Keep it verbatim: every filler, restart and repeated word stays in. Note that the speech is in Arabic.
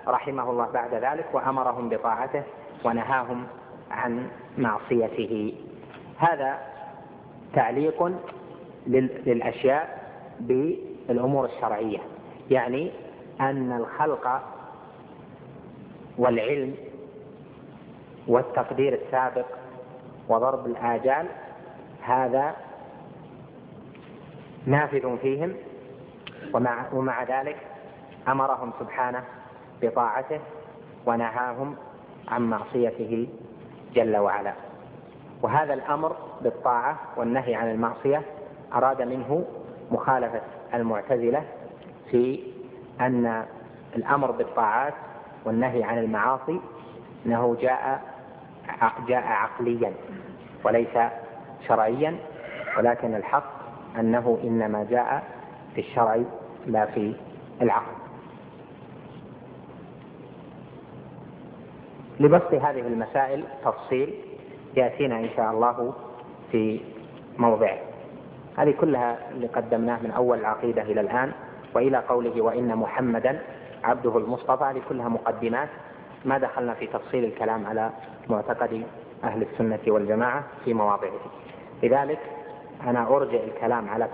رحمه الله بعد ذلك وأمرهم بطاعته ونهاهم عن معصيته. هذا تعليق للأشياء بالأمور الشرعية، يعني أن الخلق والعلم والتقدير السابق وضرب الآجال هذا نافذ فيهم، ومع, ومع ذلك أمرهم سبحانه بطاعته ونهاهم عن معصيته جل وعلا. وهذا الأمر بالطاعة والنهي عن المعصية أراد منه مخالفة المعتزلة في أن الأمر بالطاعات والنهي عن المعاصي أنه جاء جاء عقليا وليس شرعيا، ولكن الحق أنه إنما جاء في الشرع لا في العقل. لبسط هذه المسائل تفصيل يأتينا إن شاء الله في موضعه. هذه كلها اللي قدمناه من أول العقيدة إلى الآن وإلى قوله وإن محمدا عبده المصطفى، هذه كلها مقدمات، ما دخلنا في تفصيل الكلام على معتقد أهل السنة والجماعة في مواضعه. لذلك أنا أرجع الكلام على